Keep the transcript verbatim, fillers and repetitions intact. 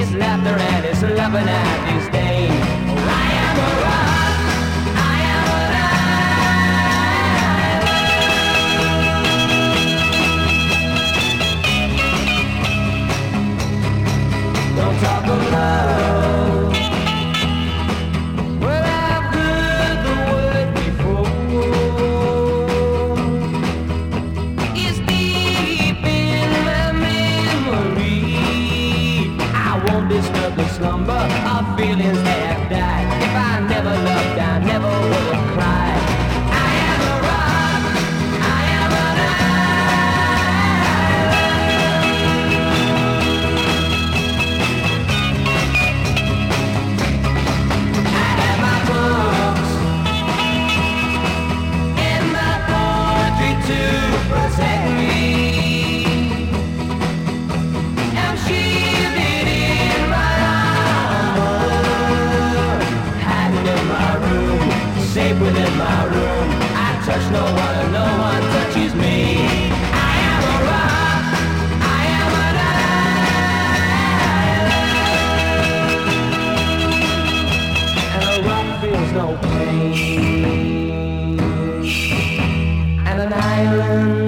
his laughter and his loving and his day. I am a rock, I am an island. Don't talk of love. Well, I've heard the word before. It's deep in my memory. I won't disturb the slumber of feelings that have died. If I never loved, I never would have cried. I am a rock, I am an island. I have my books and my poetry to protect me. I'm shielded in my armor, hiding in my room, safe within my room. I touch no one and no one touches me. I am a rock, I am an island, and a rock feels no pain, and an island